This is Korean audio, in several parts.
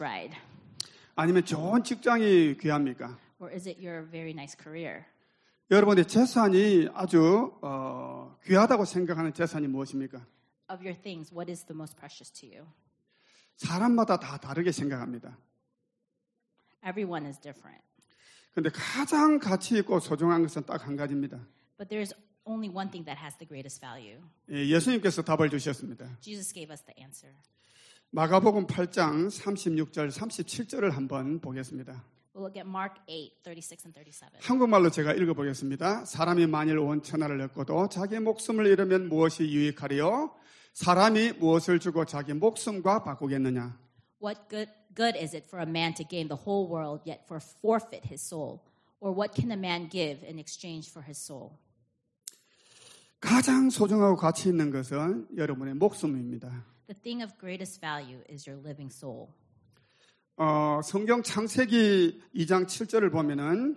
bride? 아니면 좋은 직장이 귀합니까? Or is it your very nice career? 여러분의 재산이 아주 귀하다고 생각하는 재산이 무엇입니까? Of your things, what is the most precious to you? 사람마다 다 다르게 생각합니다. Everyone is different. 그런데 가장 가치 있고 소중한 것은 딱 한 가지입니다. But there's only one thing that has the greatest value. 예수님께서 답을 주셨습니다. Jesus gave us the answer. 마가복음 8장 36절, 37절을 한번 보겠습니다. We'll look at Mark 8:36 and 37. 한국말로 제가 읽어보겠습니다. 사람이 만일 온 천하를 얻고도 자기 목숨을 잃으면 무엇이 유익하리요? 사람이 무엇을 주고 자기 목숨과 바꾸겠느냐? What good is it for a man to gain the whole world yet forfeit his soul? Or what can a man give in exchange for his soul? 가장 소중하고 가치 있는 것은 여러분의 목숨입니다. The thing of greatest value is your living soul. 성경 창세기 2장 7절을 보면은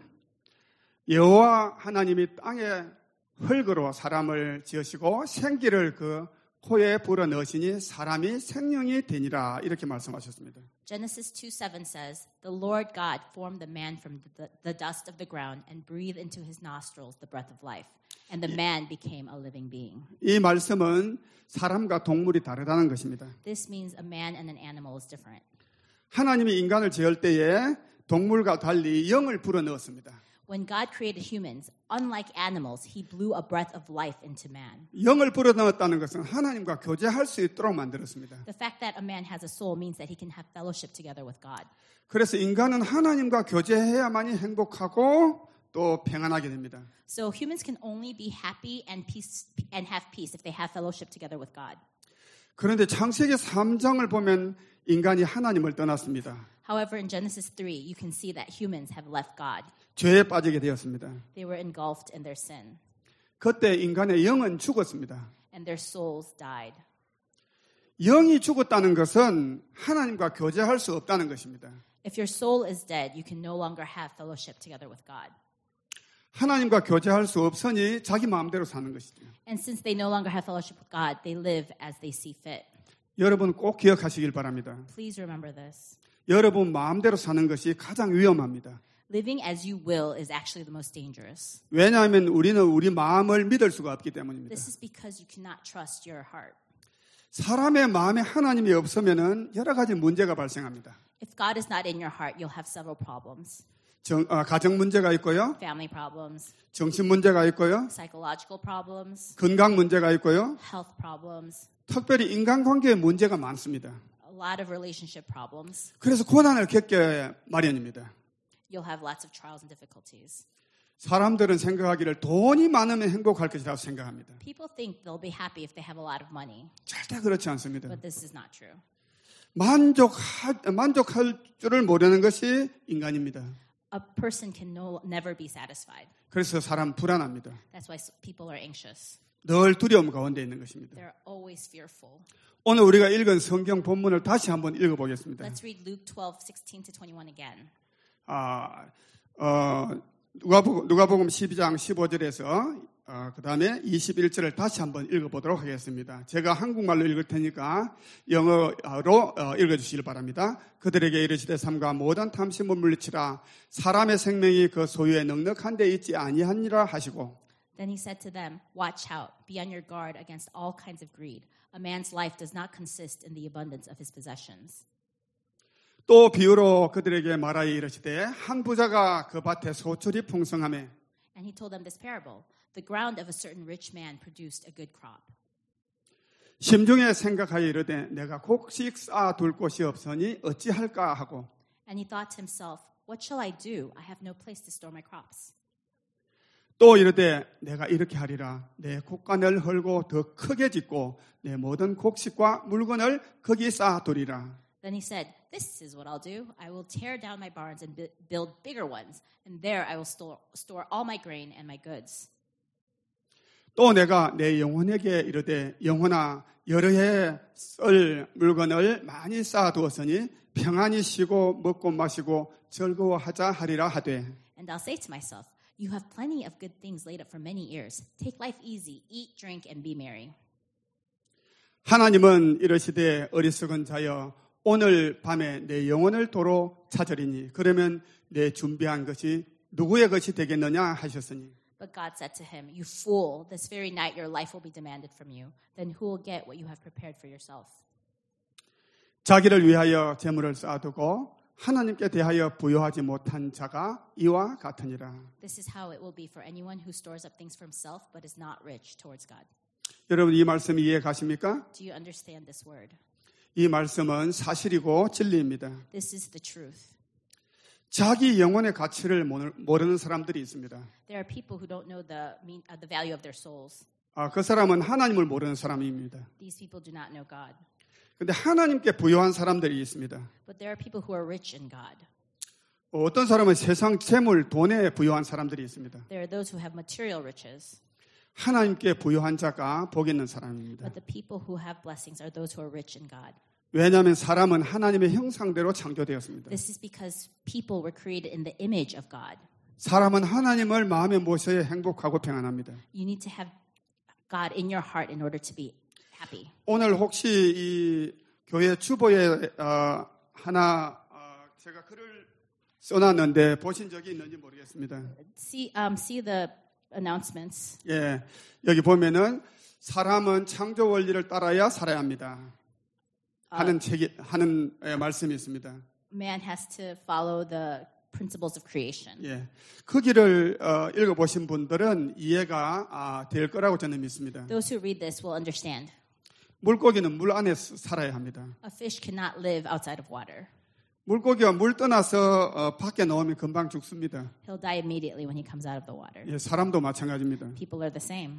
여호와 하나님이 땅에 흙으로 사람을 지으시고 생기를 그 코에 불어 넣으시니 사람이 생명이 되니라 이렇게 말씀하셨습니다. Genesis 2:7 says, "The Lord God formed the man from the dust of the ground and breathed into his nostrils the breath of life, and the man became a living being." 이 말씀은 사람과 동물이 다르다는 것입니다. This means a man and an animal is different. 하나님이 인간을 지을 때에 동물과 달리 영을 불어 넣었습니다. When God created humans, unlike animals, he blew a breath of life into man. 영을 불어 넣었다는 것은 하나님과 교제할 수 있도록 만들었습니다. The fact that a man has a soul means that he can have fellowship together with God. 그래서 인간은 하나님과 교제해야만이 행복하고 또 평안하게 됩니다. So humans can only be happy and have peace if they have fellowship together with God. 그런데 창세기 3장을 보면 인간이 하나님을 떠났습니다. However, in Genesis 3, you can see that humans have left God. 죄에 빠지게 되었습니다. They were engulfed in their sin, 그때 인간의 영은 죽었습니다. and their souls died. 영이 죽었다는 것은 하나님과 교제할 수 없다는 것입니다. If your soul is dead, you can no longer have fellowship together with God. 하나님과 교제할 수 없으니 자기 마음대로 사는 것이죠. And since they no longer have fellowship with God, they live as they see fit. 여러분 꼭 기억하시길 바랍니다. Please remember this. 여러분 마음대로 사는 것이 가장 위험합니다. Living as you will is actually the most dangerous. 왜냐하면 우리는 우리 마음을 믿을 수가 없기 때문입니다. This is because you cannot trust your heart. 사람의 마음에 하나님이 없으면은 여러 가지 문제가 발생합니다. If God is not in your heart, you'll have several problems. 가정 문제가 있고요. Family problems, 정신 문제가 있고요. psychological problems, 건강 문제가 있고요. health problems, 특별히 인간관계에 문제가 많습니다. a lot of relationship problems. 그래서 고난을 겪게 마련입니다. You'll have lots of trials and difficulties. 사람들은 생각하기를 돈이 많으면 행복할 것이라고 생각합니다. People think they'll be happy if they have a lot of money, 절대 그렇지 않습니다. but this is not true. 만족할 줄을 모르는 것이 인간입니다. A person can never be satisfied. 그래서 사람 불안합니다. That's why people are anxious. 늘 두려움 가운데 있는 것입니다. They're always fearful. 오늘 우리가 읽은 성경 본문을 다시 한번 읽어보겠습니다. Let's read Luke 12:16-21 again. 누가복음 12장 15절에서 그 다음에 21절을 다시 한번 읽어보도록 하겠습니다. 제가 한국말로 읽을 테니까 영어로 읽어주시길 바랍니다. 그들에게 이르시되 삼가 모든 탐심을 물리치라. 사람의 생명이 그 소유에 넉넉한 데 있지 아니하니라 하시고 Then he said to them, "Watch out, be on your guard against all kinds of greed. A man's life does not consist in the abundance of his possessions." 또 비유로 그들에게 말하여 이르시되 한 부자가 그 밭에 소출이 풍성하매 And he told them this parable. The ground of a certain rich man produced a good crop. 심중에 생각하여 이르되 내가 곡식 쌓아둘 곳이 없으니 어찌할까 하고 And he thought to himself, "What shall I do? I have no place to store my crops." 또 이르되 내가 이렇게 하리라. 내 곡간을 헐고 더 크게 짓고 내 모든 곡식과 물건을 거기 쌓아두리라. Then he said, "This is what I'll do. I will tear down my barns and build bigger ones, and there I will store all my grain and my goods." 또 내가 내 영혼에게 이르되 영혼아 여러 해 쓸 물건을 많이 쌓아두었으니 평안히 쉬고 먹고 마시고 즐거워하자 하리라 하되 And I'll say to myself, "You have plenty of good things laid up for many years. Take life easy, eat, drink, and be merry." 하나님은 이르시되 어리석은 자여 오늘 밤에 내 영혼을 도로 찾으리니 그러면 내 준비한 것이 누구의 것이 되겠느냐 하셨으니 But God said to him, You fool, this very night your life will be demanded from you. Then who will get what you have prepared for yourself? 자기를 위하여 재물을 쌓아두고 하나님께 대하여 부여하지 못한 자가 이와 같으니라. This is how it will be for anyone who stores up things for himself but is not rich towards God. 여러분 이 말씀 이해 가십니까? Do you understand this word? 이 말씀은 사실이고 진리입니다. This is the truth. 자기 영혼의 가치를 모르는 사람들이 있습니다. There are people who don't know the value of their souls. 그 사람은 하나님을 모르는 사람입니다. These people do not know God. 그런데 하나님께 부여한 사람들이 있습니다. But there are people who are rich in God. 어떤 사람은 세상 재물, 돈에 부여한 사람들이 있습니다. There are those who have material riches. 하나님께 부여한 자가 복 있는 사람입니다. But the people who have blessings are those who are rich in God. 왜냐하면 사람은 하나님의 형상대로 창조되었습니다. This is because people were created in the image of God. 사람은 하나님을 마음에 모셔야 행복하고 평안합니다. You need to have God in your heart in order to be happy. 오늘 혹시 이 교회 주보에 하나 제가 글을 써놨는데 보신 적이 있는지 모르겠습니다. See the announcements. 예, 여기 보면은 사람은 창조 원리를 따라야 살아야 합니다. 하는 말씀이 있습니다. Man has to follow the principles of creation. 예, 그 길을 읽어보신 분들은 이해가 될 거라고 저는 믿습니다. Those who read this will understand. 물고기는 물 안에 살아야 합니다. A fish cannot live outside of water. 물고기가 물 떠나서 밖에 나오면 금방 죽습니다. He'll die immediately when he comes out of the water. 예, 사람도 마찬가지입니다. People are the same.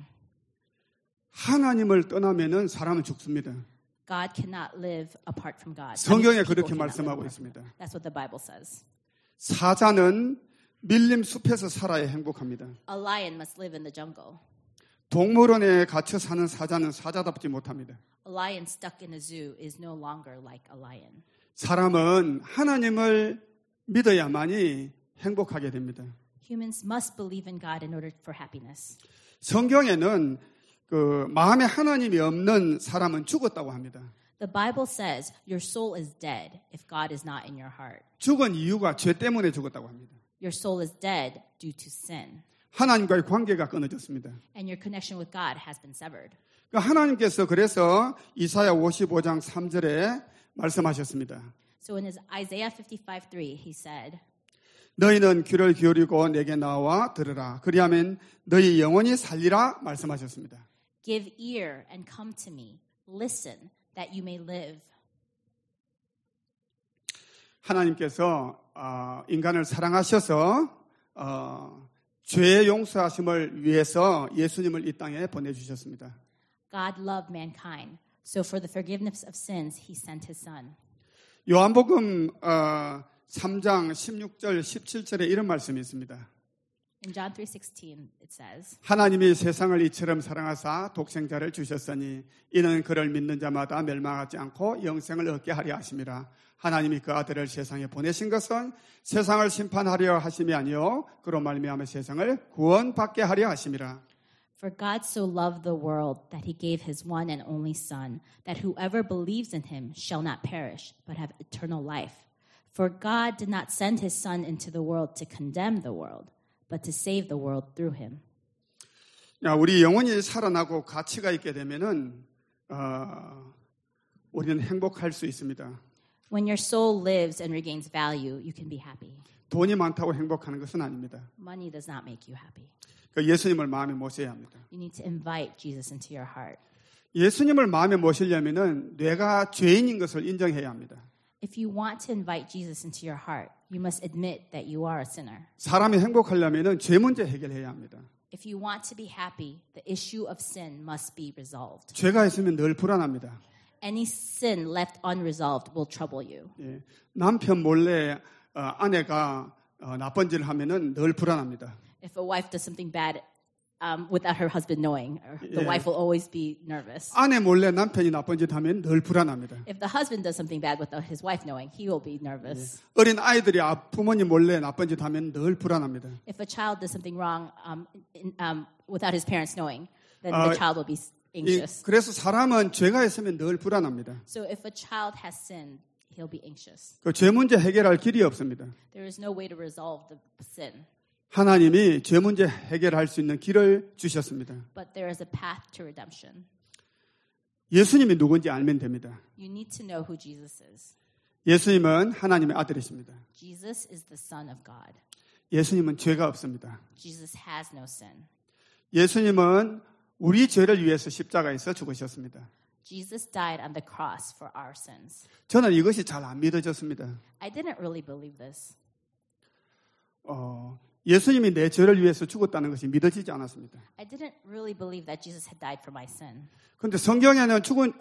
하나님을 떠나면은 사람은 죽습니다. God cannot live apart from God. 성경에 People 그렇게 cannot live 말씀하고 apart from 있습니다. God. That's what the Bible says. 사자는 밀림 숲에서 살아야 행복합니다. A lion must live in the jungle. 동물원에 갇혀 사는 사자는 사자답지 못합니다. A lion stuck in a zoo is no longer like a lion. 사람은 하나님을 믿어야만이 행복하게 됩니다. Humans must believe in God in order for happiness. 성경에는 그 마음에 하나님이 없는 사람은 죽었다고 합니다. The Bible says your soul is dead if God is not in your heart. 죽은 이유가 죄 때문에 죽었다고 합니다. Your soul is dead due to sin. 하나님과의 관계가 끊어졌습니다. And your connection with God has been severed. 하나님께서 그래서 이사야 55장 3절에 말씀하셨습니다. So in Isaiah 55:3 he said, 너희는 귀를 기울이고 내게 나와 들으라. 그리하면 너희 영혼이 살리라 말씀하셨습니다. Give ear and come to me. Listen that you may live. 하나님께서 인간을 사랑하셔서 죄의 용서하심을 위해서 예수님을 이 땅에 보내주셨습니다. God loved mankind, so for the forgiveness of sins, he sent his son. 요한복음 3장 16절 17절에 이런 말씀이 있습니다. In John 3:16 it says, 하나님이 세상을 이처럼 사랑하사 독생자를 주셨으니 이는 그를 믿는 자마다 멸망하지 않고 영생을 얻게 하려 하심이라. 하나님이 그 아들을 세상에 보내신 것은 세상을 심판하려 하심이 아니요 그로 말미암아 세상을 구원받게 하려 하심이라. For God so loved the world that he gave his one and only son, that whoever believes in him shall not perish, but have eternal life. For God did not send his son into the world to condemn the world, but to save the world through him. 우리 영혼이 살아나고 가치가 있게 되면은 우리는 행복할 수 있습니다. When your soul lives and regains value, you can be happy. 돈이 많다고 행복하는 것은 아닙니다. Money does not make you happy. 예수님을 마음에 모셔야 합니다. You need to invite Jesus into your heart. 예수님을 마음에 모시려면은 내가 죄인인 것을 인정해야 합니다. If you want to invite Jesus into your heart, you must admit that you are a sinner. 사람이 행복하려면은 죄 문제 해결해야 합니다. If you want to be happy, the issue of sin must be resolved. 죄가 있으면 늘 불안합니다. Any sin left unresolved will trouble you. 예, 남편 몰래 아내가 나쁜 짓을 하면은 늘 불안합니다. If a wife does something bad without her husband knowing, the wife will always be nervous. 아내 몰래 남편이 나쁜 짓 하면 늘 불안합니다. If the husband does something bad without his wife knowing, he will be nervous. 어린 아이들이 부모님 몰래 나쁜 짓 하면 늘 불안합니다. If a child does something wrong without his parents knowing, then the child will be anxious. 그래서 사람은 죄가 있으면 늘 불안합니다. So if a child has sinned, he'll be anxious. 그 죄 문제 해결할 길이 없습니다. There is no way to resolve the sin, 하나님이 죄 문제 해결할 수 있는 길을 주셨습니다. but there is a path to redemption. 예수님이 누군지 알면 됩니다. You need to know who Jesus is. 예수님은 하나님의 아들이십니다. Jesus is the Son of God. 예수님은 죄가 없습니다. Jesus has no sin. 예수님은 우리 죄를 위해서 십자가에서 죽으셨습니다. Jesus died on the cross for our sins. 저는 이것이 잘 안 믿어졌습니다. I didn't really believe this. 예수님이 내 죄를 위해서 죽었다는 것이 믿어지지 않았습니다. I didn't really believe that Jesus had died for my sin. 그런데 성경에는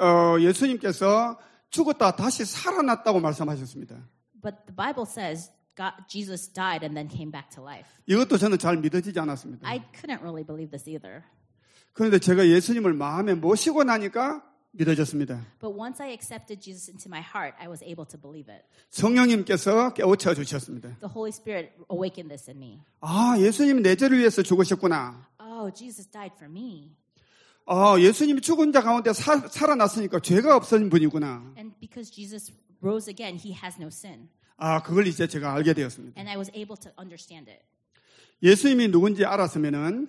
예수님께서 죽었다 다시 살아났다고 말씀하셨습니다. But the Bible says Jesus died and then came back to life. 이것도 저는 잘 믿어지지 않았습니다. I couldn't really believe this either. 그런데 제가 예수님을 마음에 모시고 나니까 믿어졌습니다. But once I accepted Jesus into my heart, I was able to believe it. 성령님께서 깨우쳐 주셨습니다. The Holy Spirit awakened this in me. 아, 예수님이 내 죄를 위해서 죽으셨구나. Oh, Jesus died for me. 예수님이 죽은 자 가운데 살아났으니까 죄가 없어진 분이구나. And because Jesus rose again, he has no sin. 그걸 이제 제가 알게 되었습니다. And I was able to understand it. 예수님이 누군지 알았으면은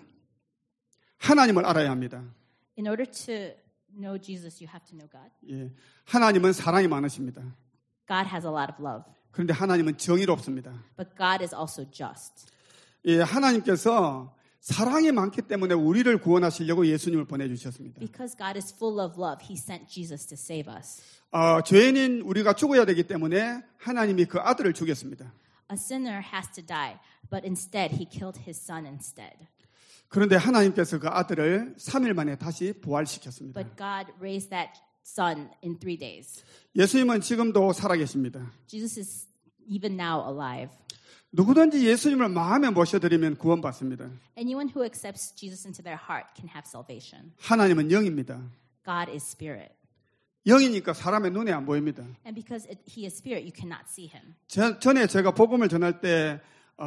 하나님을 알아야 합니다. In order to know Jesus, you have to know God. 예, 하나님은 사랑이 많으십니다. God has a lot of love. 그런데 하나님은 정의롭습니다. But God is also just. 예, 하나님께서 사랑이 많기 때문에 우리를 구원하시려고 예수님을 보내주셨습니다. Because God is full of love, he sent Jesus to save us. 죄인인 우리가 죽어야 되기 때문에 하나님이 그 아들을 죽였습니다. A sinner has to die, but instead he killed his son instead. 그런데 하나님께서 그 아들을 3일 만에 다시 부활시켰습니다. But God raised that son in 3 days. 예수님은 지금도 살아계십니다. Jesus is even now alive. 누구든지 예수님을 마음에 모셔드리면 구원받습니다. Anyone who accepts Jesus into their heart can have salvation. 하나님은 영입니다. God is spirit. 영이니까 사람의 눈에 안 보입니다. And because he is spirit, you cannot see him. 전에 제가 복음을 전할 때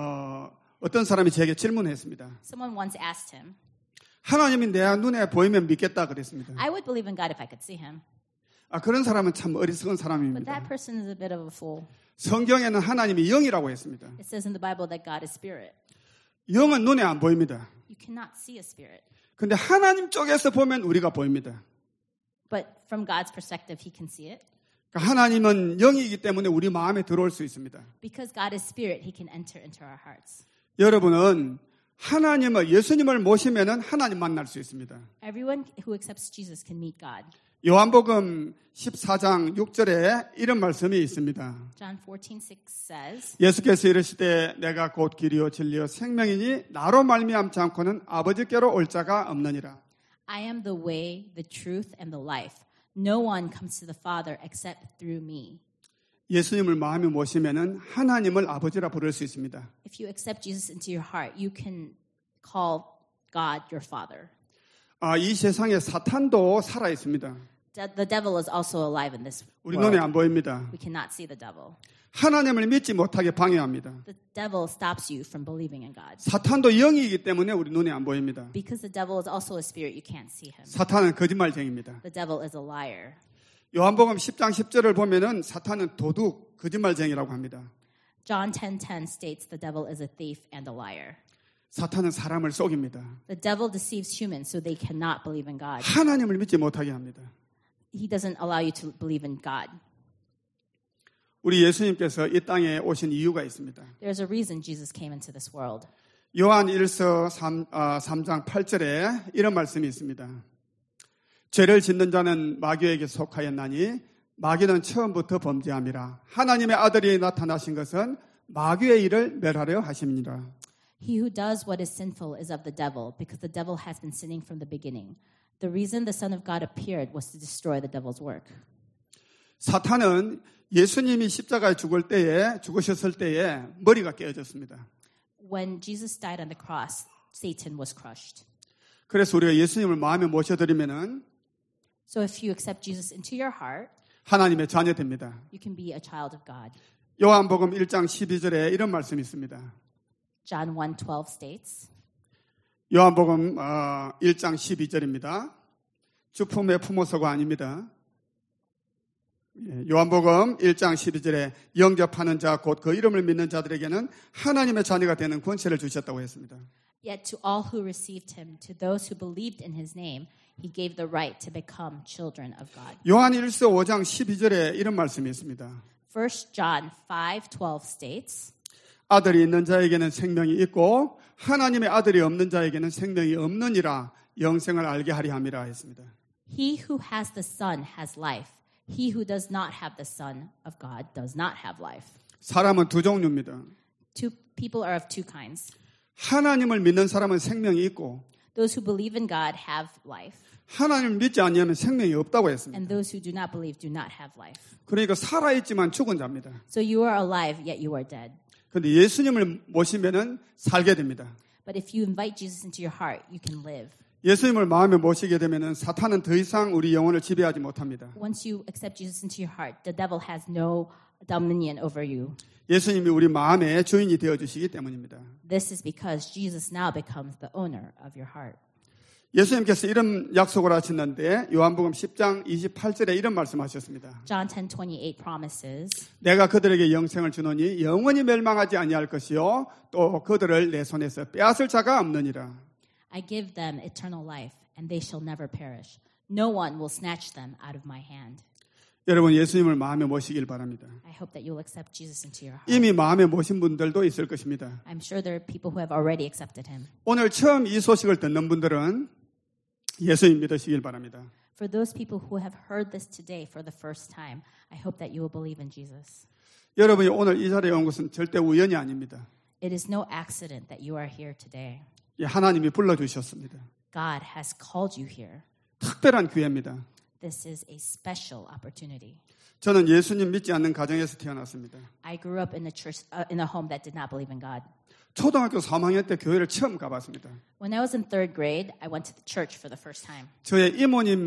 어떤 사람이 제게 질문했습니다. Someone once asked him, 하나님이 내 눈에 보이면 믿겠다 그랬습니다. I would believe in God if I could see him. 그런 사람은 참 어리석은 But 사람입니다. that person is a bit of a fool. 성경에는 하나님이 영이라고 했습니다. It says in the Bible that God is spirit. 영은 눈에 안 보입니다. You cannot see a spirit. 근데 하나님 쪽에서 보면 우리가 보입니다. But from God's perspective, he can see it. 하나님은 영이기 때문에 우리 마음에 들어올 수 있습니다. Because God is spirit, he can enter into our hearts. 여러분은 예수님을 모시면은 하나님 만날 수 있습니다. Everyone who accepts Jesus can meet God. 요한복음 14장 6절에 이런 말씀이 있습니다. John 14:6 says, 예수께서 이르시되 내가 곧 길이요 진리요 생명이니 나로 말미암지 않고는 아버지께로 올 자가 없느니라. I am the way, the truth, and the life. No one comes to the Father except through me. 예수님을 마음에 모시면은 하나님을 아버지라 부를 수 있습니다. If you accept Jesus into your heart, you can call God your Father. 이 세상에 사탄도 살아 있습니다. The devil is also alive in this 우리 world. 눈에 안 보입니다. We cannot see the devil. 하나님을 믿지 못하게 방해합니다. The devil stops you from believing in God. 사탄도 영이기 때문에 우리 눈에 안 보입니다. Because the devil is also a spirit, you can't see him. 사탄은 거짓말쟁이입니다. The devil is a liar. 요한복음 10장 10절을 보면은 사탄은 도둑, 거짓말쟁이라고 합니다. John 10:10 states the devil is a thief and a liar. 사탄은 사람을 속입니다. The devil deceives humans so they cannot believe in God. 하나님을 믿지 못하게 합니다. He doesn't allow you to believe in God. 우리 예수님께서 이 땅에 오신 이유가 있습니다. There's a reason Jesus came into this world. 요한 1서 3장 8절에 이런 말씀이 있습니다. 죄를 짓는 자는 마귀에게 속하였나니 마귀는 처음부터 범죄함이라. 하나님의 아들이 나타나신 것은 마귀의 일을 멸하려 하심이니라. He who does what is sinful is of the devil, because the devil has been sinning from the beginning. The reason the Son of God appeared was to destroy the devil's work. 사탄은 예수님이 십자가에 죽으셨을 때에 머리가 깨어졌습니다. When Jesus died on the cross, Satan was crushed. 그래서 우리가 예수님을 마음에 모셔드리면은 So if you accept Jesus into your heart, 하나님의 자녀 됩니다. you can be a child of God. 요한복음 1장 12절에 이런 말씀이 있습니다. John 1:12 states, 요한복음 1장 12절입니다. 주품의 품어서가 아닙니다. 요한복음 1장 12절에 영접하는 자 곧 그 이름을 믿는 자들에게는 하나님의 자녀가 되는 권세를 주셨다고 했습니다. Yet to all who received him, to those who believed in his name, he gave the right to become children of God. 요한 1서 5장 12절에 이런 말씀이 있습니다. 1 John 5:12 states, 아들이 있는 자에게는 생명이 있고 하나님의 아들이 없는 자에게는 생명이 없느니라 영생을 알게 하리 함이라 했습니다. He who has the Son has life. He who does not have the Son of God does not have life. 사람은 두 종류입니다. People are of two kinds. 하나님을 믿는 사람은 생명이 있고 Those who believe in God have life, 하나님을 믿지 않으면 생명이 없다고 했습니다. and those who do not believe do not have life. 그러니까 살아있지만 죽은 자입니다. So you are alive, yet you are dead. 그런데 예수님을 모시면은 살게 됩니다. But if you invite Jesus into your heart, you can live. 예수님을 마음에 모시게 되면은 사탄은 더 이상 우리 영혼을 지배하지 못합니다. Once you accept Jesus into your heart, the devil has no dominion over you. 예수님이 우리 마음의 주인이 되어 주시기 때문입니다. This is because Jesus now becomes the owner of your heart. 예수님께서 이런 약속을 하셨는데 요한복음 10장 28절에 이런 말씀하셨습니다. John 10:28 promises, 내가 그들에게 영생을 주노니 영원히 멸망하지 아니할 것이요 또 그들을 내 손에서 빼앗을 자가 없느니라. I give them eternal life, and they shall never perish. No one will snatch them out of my hand. 여러분 예수님을 마음에 모시길 바랍니다. I hope that you'll accept Jesus into your heart. 이미 마음에 모신 분들도 있을 것입니다. I'm sure there are people who have already accepted him. 오늘 처음 이 소식을 듣는 분들은 예수님 믿으시길 바랍니다. For those people who have heard this today for the first time, I hope that you will believe in Jesus. 여러분이 오늘 이 자리에 온 것은 절대 우연이 아닙니다. It is no accident that you are here today. 하나님이 불러주셨습니다. God has called you here. 특별한 기회입니다. This is a special opportunity. 저는 예수님 믿지 않는 가정에서 태어났습니다. I grew up in a church, in a home that did not believe in God. 초등학교 3학년 때 교회를 처음 가봤습니다. When I was in third grade, I went to the church for the first time. 저의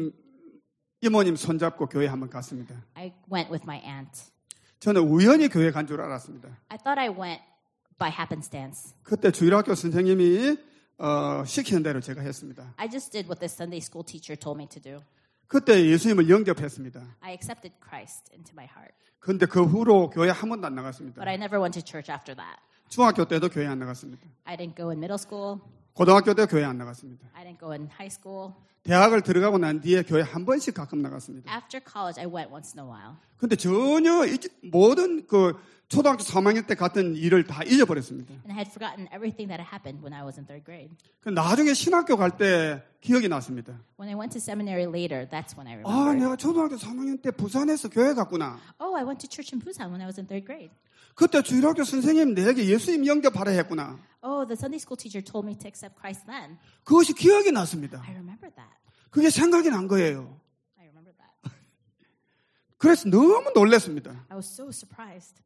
이모님 손잡고 교회 한번 갔습니다. I went with my aunt. 저는 우연히 교회 간 줄 알았습니다. I thought I went by happenstance. 그때 주일학교 선생님이 시키는 대로 제가 했습니다. I just did what the Sunday school teacher told me to do. 그때 예수님을 영접했습니다. I accepted Christ into my heart. 그런데 그 후로 교회 한 번도 안 나갔습니다. But I never went to church after that. 중학교 때도 교회 안 나갔습니다. I didn't go in middle school. 고등학교 때 교회 안 나갔습니다. I didn't go in high school. 대학을 들어가고 난 뒤에 교회 한 번씩 가끔 나갔습니다. After college, I went once in a while. 근데 전혀 모든 그 초등학교 3학년 때 갔던 일을 다 잊어버렸습니다. And I had forgotten everything that had happened when I was in third grade. 나중에 신학교 갈 때 기억이 났습니다. When I went to seminary later, that's when I 아, remembered. 내가 초등학교 3학년 때 부산에서 교회 갔구나. Oh, I went to church in Busan when I was in third grade. 그때 주일학교 선생님 내게 예수님 영접하라 했구나. Oh, the Sunday school teacher told me to accept Christ then. 그것이 기억이 났습니다. I remember that. 그게 생각이 난 거예요. I remember that. 그래서 너무 놀랐습니다. I was so surprised.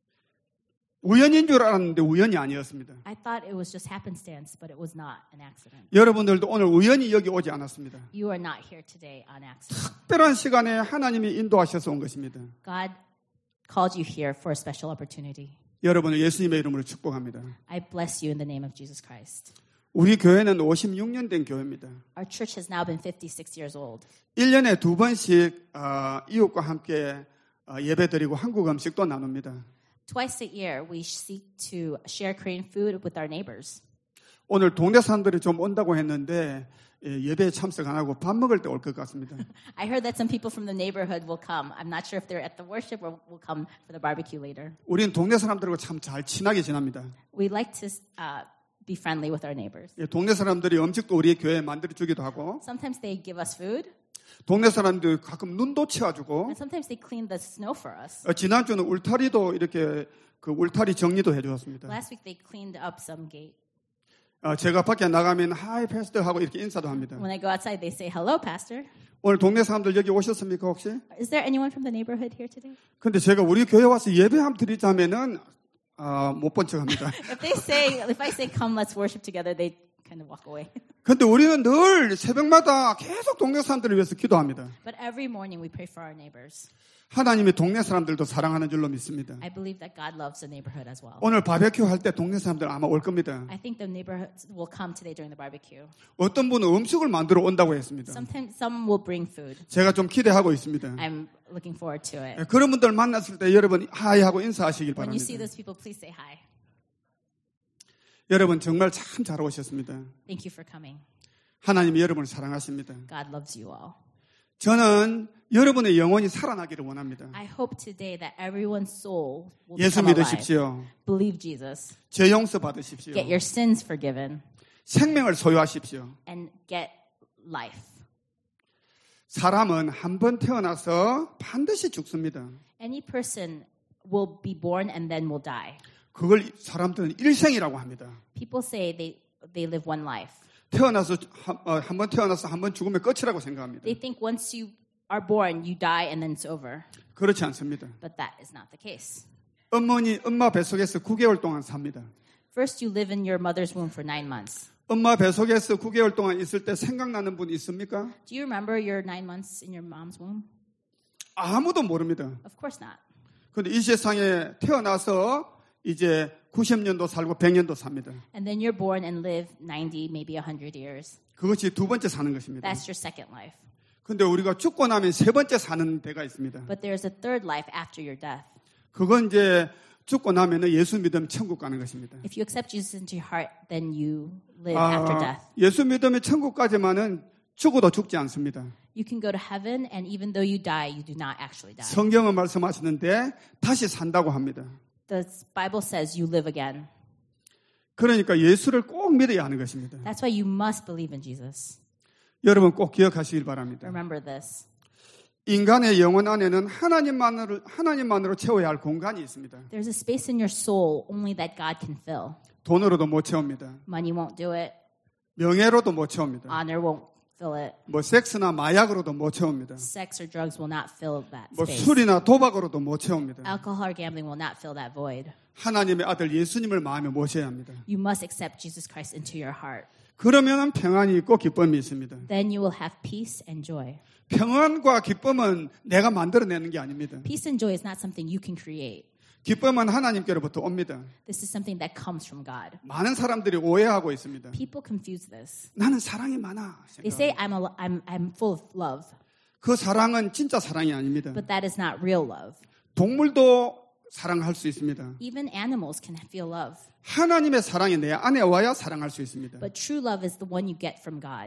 우연인 줄 알았는데 우연이 아니었습니다. I thought it was just happenstance, but it was not an accident. 여러분들도 오늘 우연히 여기 오지 않았습니다. You are not here today on accident. 특별한 시간에 하나님이 인도하셔서 온 것입니다. God called you here for a special opportunity. 여러분을 예수님의 이름으로 축복합니다. I bless you in the name of Jesus Christ. 우리 교회는 56년 된 교회입니다. Our church has now been 56 years old. 1년에 2번씩 이웃과 함께 예배드리고 한국 음식도 나눕니다. Twice a year, we seek to share Korean food with our neighbors. 오늘 동네 사람들이 좀 온다고 했는데 예배에 참석 안 하고 밥 먹을 때 올 것 같습니다. I heard that some people from the neighborhood will come. I'm not sure if they're at the worship or will come for the barbecue later. 우리는 동네 사람들하고 참 잘 친하게 지납니다. We like to be friendly with our neighbors. 동네 사람들이 음식도 우리 교회에 만들어 주기도 하고 Sometimes they give us food, 동네 사람들 가끔 눈도 치워주고 and sometimes they clean the snow for us. 지난주는 울타리도 이렇게 그 울타리 정리도 해주었습니다. Last week they cleaned up some gate. 제가 밖에 나가면 하이 패스터 하고 이렇게 인사도 합니다. When I go outside, they say, hello, pastor. 오늘 동네 사람들 여기 오셨습니까 혹시? Is there anyone from the neighborhood here today? 근데 제가 우리 교회 와서 예배 한번 드리자면은 못 본 척합니다. If I say, come, let's worship together, they kind of walk away. 근데 우리는 늘 새벽마다 계속 동네 사람들을 위해서 기도합니다. But every morning we pray for our neighbors. 하나님이 동네 사람들도 사랑하는 줄로 믿습니다. I believe that God loves the neighborhood as well. 오늘 바베큐 할 때 동네 사람들 아마 올 겁니다. I think the neighborhoods will come today during the barbecue. 어떤 분은 음식을 만들어 온다고 했습니다. Sometimes some will bring food. 제가 좀 기대하고 있습니다. I'm looking forward to it. 그런 분들 만났을 때 여러분 하이 하고 인사하시길 When you see 바랍니다. those people, please say hi. 여러분 정말 참 잘 오셨습니다. Thank you for coming. 하나님이 여러분을 사랑하십니다. God loves you all. 저는 여러분의 영혼이 살아나기를 원합니다. I hope today that everyone's soul will 예수 become alive. 믿으십시오. Believe Jesus. 죄 용서 받으십시오. Get your sins forgiven 생명을 소유하십시오. and get life. 사람은 한 번 태어나서 반드시 죽습니다. Any person will be born and then will die. 그걸 사람들은 일생이라고 합니다. People say they live one life. 태어나서 한 번 태어나서 한 번 죽으면 끝이라고 생각합니다. They think once you are born, you die and then it's over. 그렇지 않습니다. But that is not the case. 엄마 뱃속에서 9개월 동안 삽니다. First, you live in your mother's womb for 9 months. 엄마 뱃속에서 9개월 동안 있을 때 생각나는 분 있습니까? Do you remember your 9 months in your mom's womb? 아무도 모릅니다. Of course not. 그런데 이 세상에 태어나서 이제 90년도 살고 100년도 삽니다. And then you're born and live 90, maybe 100 years. 그것이 두 번째 사는 것입니다. That's your second life. 그런데 우리가 죽고 나면 세 번째 사는 데가 있습니다. But there's a third life after your death. 그건 이제 죽고 나면 예수 믿으면 천국 가는 것입니다. If you accept Jesus into your heart, then you live after death. 예수 믿으면 천국까지만은 죽어도 죽지 않습니다. You can go to heaven, and even though you die, you do not actually die. 성경은 말씀하시는데 다시 산다고 합니다. The Bible says you live again. 그러니까 예수를 꼭 믿어야 하는 것입니다. That's why you must believe in Jesus. 여러분 꼭 기억하시길 바랍니다. Remember this. 인간의 영혼 안에는 하나님만으로 채워야 할 공간이 있습니다. There's a space in your soul only that God can fill. 돈으로도 못 채웁니다. Money won't do it. 명예로도 못 채웁니다. Honor won't fill it. 뭐 섹스나 마약으로도 못 채웁니다. Sex or drugs will not fill that 뭐 space. 술이나 도박으로도 못 채웁니다. Alcohol or gambling will not fill that void. 하나님의 아들 예수님을 마음에 모셔야 합니다. You must accept Jesus Christ into your heart. 그러면 평안이 있고 기쁨이 있습니다. Then you will have peace and joy. 평안과 기쁨은 내가 만들어내는 게 아닙니다. Peace and joy is not something you can create. 기쁨은 하나님께로부터 옵니다. This is something that comes from God. 많은 사람들이 오해하고 있습니다. People confuse this. 나는 사랑이 많아. They say I'm full of love, 그 사랑은 진짜 사랑이 아닙니다. but that is not real love. 동물도 사랑할 수 있습니다. Even animals can feel love, 하나님의 사랑이 내 안에 와야 사랑할 수 있습니다. but true love is the one you get from God.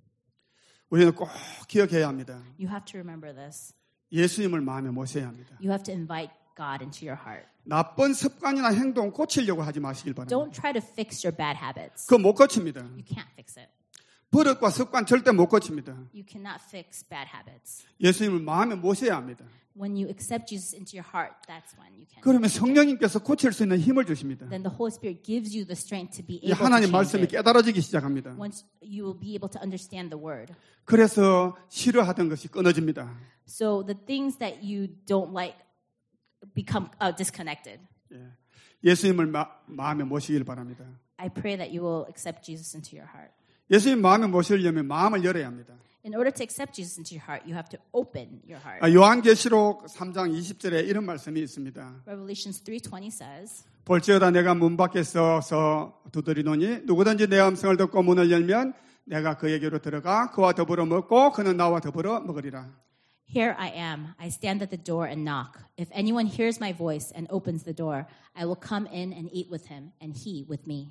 우리는 꼭 기억해야 합니다. You have to remember this. 예수님을 마음에 모셔야 합니다. You have to invite God into your heart. 나쁜 습관이나 행동 고치려고 하지 마시길 바랍니다. Don't try to fix your bad habits. 그거 못 고칩니다. You can't fix it. 버릇과 습관 절대 못 고칩니다. You cannot fix bad habits. 예수님을 마음에 모셔야 합니다. When you accept Jesus into your heart, that's when you can. 그러면 성령님께서 고칠 수 있는 힘을 주십니다. Then the Holy Spirit gives you the strength to be 이 able to 하나님 change 말씀이 it. 깨달아지기 시작합니다. Once you will be able to understand the word. 그래서 싫어하던 것이 끊어집니다. So the things that you don't like become disconnected. 예수님을 마음에 모시길 바랍니다. I pray that you will accept Jesus into your heart. 예수님 마음에 모시려면 마음을 열어야 합니다. In order to accept Jesus into your heart, you have to open your heart. 요한계시록 3장 20절에 이런 말씀이 있습니다. Revelations 3:20 says, 볼지어다 내가 문 밖에 서서 두드리노니 누구든지 내 음성을 듣고 문을 열면 내가 그에게로 들어가 그와 더불어 먹고 그는 나와 더불어 먹으리라. Here I am. I stand at the door and knock. If anyone hears my voice and opens the door, I will come in and eat with him, and he with me.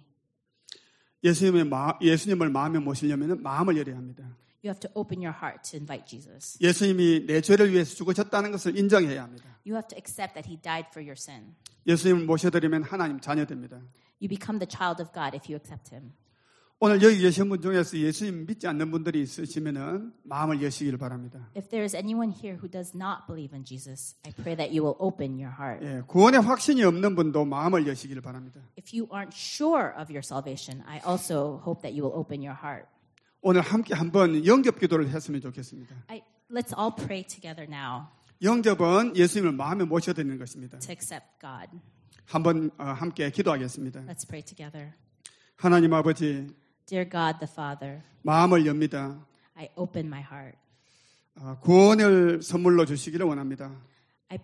예수님을 마음에 모시려면 마음을 열어야 합니다. You have to open your heart to invite Jesus. 예수님이 내 죄를 위해서 죽으셨다는 것을 인정해야 합니다. You have to accept that he died for your sin. 예수님을 모셔드리면 하나님 자녀됩니다. You become the child of God if you accept him. 오늘 여기 계신 분 중에서 예수님 믿지 않는 분들이 있으시면 마음을 여시기를 바랍니다. If there is anyone here who does not believe in Jesus, I pray that you will open your heart. 구원의 확신이 없는 분도 마음을 여시기를 바랍니다. If you aren't sure of your salvation, I also hope that you will open your heart. 오늘 함께 한번 영접 기도를 했으면 좋겠습니다. Let's all pray together now. 영접은 예수님을 마음에 모셔드리는 것입니다. To accept God. 한번 함께 기도하겠습니다. Let's pray together. 하나님 아버지, Dear God the Father, 마음을 엽니다. I open my heart. 구원을 선물로 주시기를 원합니다. I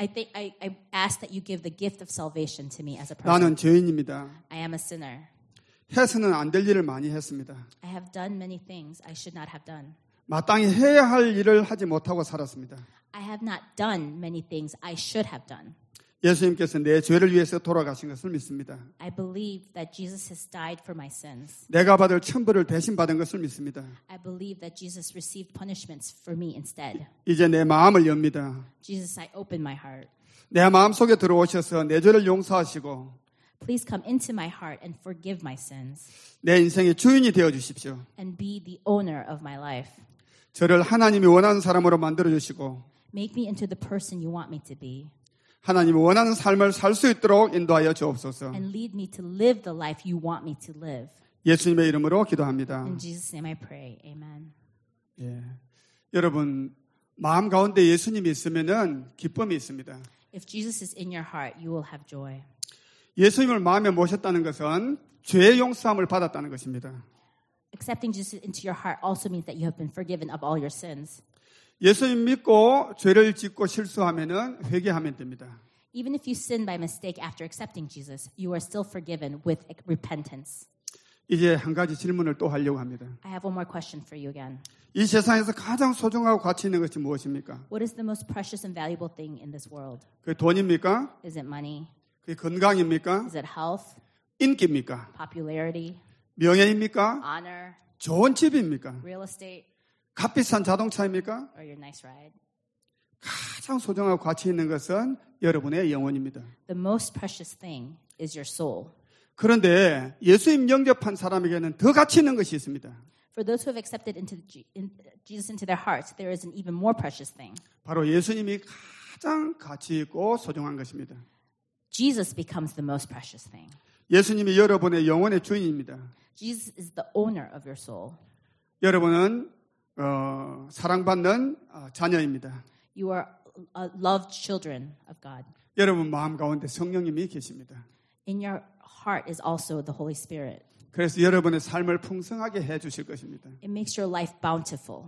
ask that you give the gift of salvation to me as a person. 나는 죄인입니다. I am a sinner. 해서는 안 될 일을 많이 했습니다. I have done many things I should not have done. 마땅히 해야 할 일을 하지 못하고 살았습니다. I have not done many things I should have done. 예수님께서 내 죄를 위해서 돌아가신 것을 믿습니다. I believe that Jesus has died for my sins. 내가 받을 천벌을 대신 받은 것을 믿습니다. I believe that Jesus received punishments for me instead. 이제 내 마음을 엽니다. Jesus, I open my heart. 내 마음속에 들어오셔서 내 죄를 용서하시고 Please come into my heart and forgive my sins 내 인생의 주인이 되어 주십시오. and be the owner of my life. 저를 하나님이 원하는 사람으로 만들어 주시고 Make me into the person you want me to be 하나님이 원하는 삶을 살 수 있도록 인도하여 주옵소서. and lead me to live the life you want me to live. 예수님의 이름으로 기도합니다. In Jesus' name I pray. Amen. 예. 여러분 마음 가운데 예수님이 있으면은 기쁨이 있습니다. If Jesus is in your heart, you will have joy. 예수님을 마음에 모셨다는 것은 죄의 용서함을 받았다는 것입니다. Accepting Jesus into your heart also means that you have been forgiven of all your sins. 예수님 믿고 죄를 짓고 실수하면은 회개하면 됩니다. Even if you sin by mistake after accepting Jesus, you are still forgiven with repentance. 이제 한 가지 질문을 또 하려고 합니다. I have one more question for you again. 이 세상에서 가장 소중하고 가치 있는 것이 무엇입니까? What is the most precious and valuable thing in this world? 그게 돈입니까? Is it money? 그게 건강입니까? Is it health? 인기입니까? Popularity? 명예입니까? Honor? 좋은 집입니까? Real estate? 값비싼 자동차입니까? Or your nice ride? 가장 소중하고 가치 있는 것은 여러분의 영혼입니다. The most precious thing is your soul. 그런데 예수님 영접한 사람에게는 더 가치 있는 것이 있습니다. For those who have accepted Jesus into their hearts, there is an even more precious thing. 바로 예수님이 가장 가치 있고 소중한 것입니다. Jesus becomes the most precious thing. 예수님이 여러분의 영혼의 주인입니다. Jesus is the owner of your soul. 여러분은 사랑받는 자녀입니다. You are loved children of God. 여러분 마음 가운데 성령님이 계십니다. In your heart is also the Holy Spirit. 그래서 여러분의 삶을 풍성하게 해 주실 것입니다. It makes your life bountiful.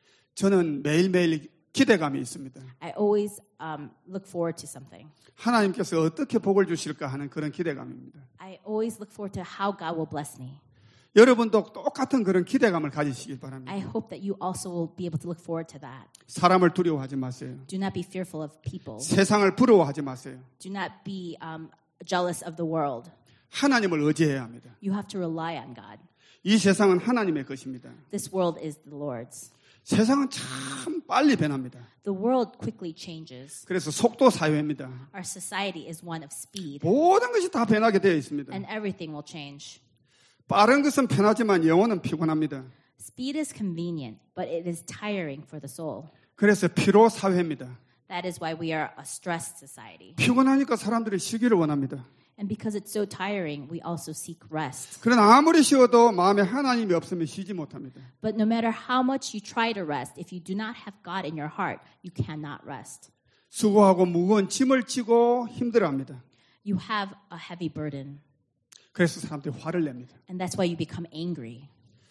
저는 매일매일 기대감이 있습니다. I always look forward to something. 하나님께서 어떻게 복을 주실까 하는 그런 기대감입니다. I always look forward to how God will bless me. 여러분도 똑같은 그런 기대감을 가지시길 바랍니다. I hope that you also will be able to look forward to that. 사람을 두려워하지 마세요. Do not be fearful of people. 세상을 부러워하지 마세요. Do not be jealous of the world. 하나님을 의지해야 합니다. You have to rely on God. 이 세상은 하나님의 것입니다. This world is the Lord's. 세상은 참 빨리 변합니다. The world quickly changes. 그래서 속도 사회입니다. Our society is one of speed, 모든 것이 다 변하게 되어 있습니다. and everything will change. 빠른 것은 편하지만 영혼은 피곤합니다. Speed is convenient, but it is tiring for the soul. 그래서 피로 사회입니다. That is why we are a stressed society. 피곤하니까 사람들이 쉬기를 원합니다. And because it's so tiring, we also seek rest. 그러나 아무리 쉬어도 마음에 하나님이 없으면 쉬지 못합니다. But no matter how much you try to rest, if you do not have God in your heart, you cannot rest. 수고하고 무거운 짐을 지고 힘들어합니다. You have a heavy burden, 그래서 사람들이 화를 냅니다. and that's why you become angry.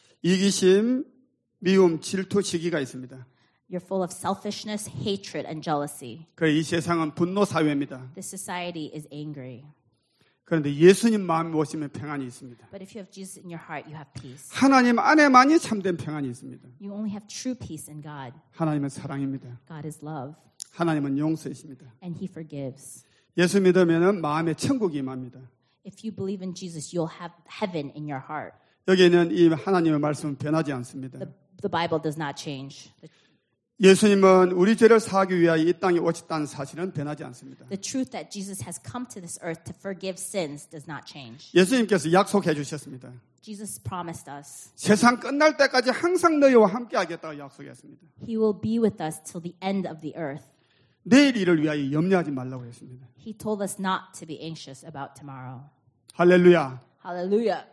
이기심, 미움, 질투, 시기가 있습니다. You're full of selfishness, hatred, and jealousy. 그래서 이 세상은 분노 사회입니다. This society is angry. 그런데 예수님 마음에 오시면 평안이 있습니다. But if you have Jesus in your heart, you have peace. 하나님 안에만이 참된 평안이 있습니다. You only have true peace in God. 하나님은 사랑입니다. God is love, 하나님은 용서이십니다. and He forgives. 예수 믿으면 마음에 천국이 임합니다. If you believe in Jesus, you'll have heaven in your heart. 여기에는 이 하나님의 말씀은 변하지 않습니다. The Bible does not change. 예수님은 우리 죄를 사하기 위하여 이 땅에 오셨다는 사실은 변하지 않습니다. The truth that Jesus has come to this earth to forgive sins does not change. 예수님께서 약속해 주셨습니다. Jesus promised us 세상 끝날 때까지 항상 너희와 함께 하겠다고 약속했습니다. He will be with us till the end of the earth. 내일 일을 위하여 염려하지 말라고 했습니다. He told us not to be anxious about tomorrow. 할렐루야. Hallelujah.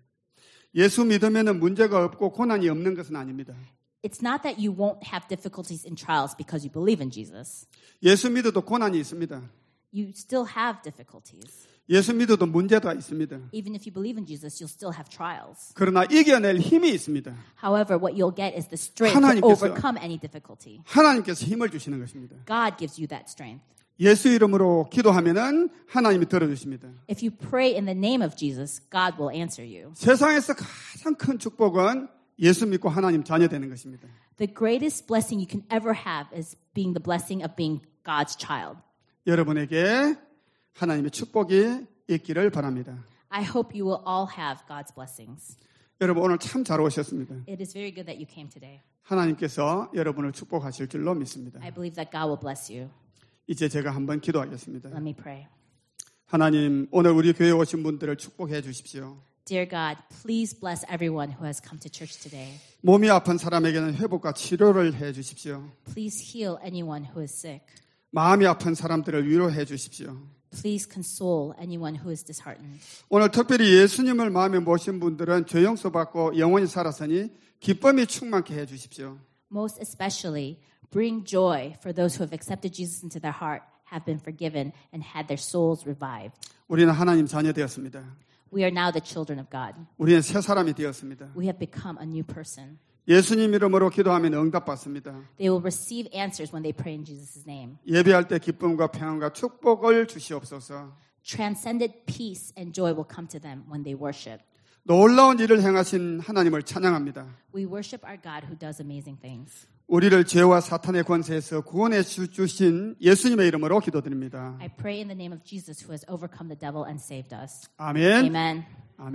예수 믿으면 문제가 없고 고난이 없는 것은 아닙니다. It's not that you won't have difficulties and trials because you believe in Jesus. 예수 믿어도 고난이 있습니다. You still have difficulties. 예수 믿어도 문제가 있습니다. Even if you believe in Jesus, you'll still have trials. 그러나 이겨낼 힘이 있습니다. However, what you'll get is the strength to 하나님께서- overcome any difficulty. 하나님께서 힘을 주시는 것입니다. God gives you that strength. 예수 이름으로 기도하면은 하나님이 들어주십니다. If you pray in the name of Jesus, God will answer you. 세상에서 가장 큰 축복은 예수 믿고 하나님 자녀 되는 것입니다. The greatest blessing you can ever have is being the blessing of being God's child. 여러분에게 하나님의 축복이 있기를 바랍니다. I hope you will all have God's blessings. 여러분 오늘 참 잘 오셨습니다. It is very good that you came today. 하나님께서 여러분을 축복하실 줄로 믿습니다. I believe that God will bless you. 이제 제가 한번 기도하겠습니다. Let me pray. 하나님 오늘 우리 교회에 오신 분들을 축복해 주십시오. Dear God, please bless everyone who has come to church today. 몸이 아픈 사람에게는 회복과 치료를 해 주십시오. Please heal anyone who is sick. 마음이 아픈 사람들을 위로해 주십시오. Please console anyone who is disheartened. 오늘 특별히 예수님을 마음에 모신 분들은 죄 용서받고 영원히 살았으니 기쁨이 충만케 해 주십시오. Most especially, bring joy for those who have accepted Jesus into their heart, have been forgiven, and had their souls revived. 우리는 하나님 자녀 되었습니다. We are now the children of God. 우리는 새 사람이 되었습니다. We have become a new person. 예수님 이름으로 기도하면 응답받습니다. They will receive answers when they pray in Jesus' name. 예배할 때 기쁨과 평안과 축복을 주시옵소서. Transcendent peace and joy will come to them when they worship. 놀라운 일을 행하신 하나님을 찬양합니다. We worship our God who does amazing things. 우리를 죄와 사탄의 권세에서 구원해 주신 예수님의 이름으로 기도드립니다. I pray in the name of Jesus who has overcome the devil and saved us. 아멘. Amen.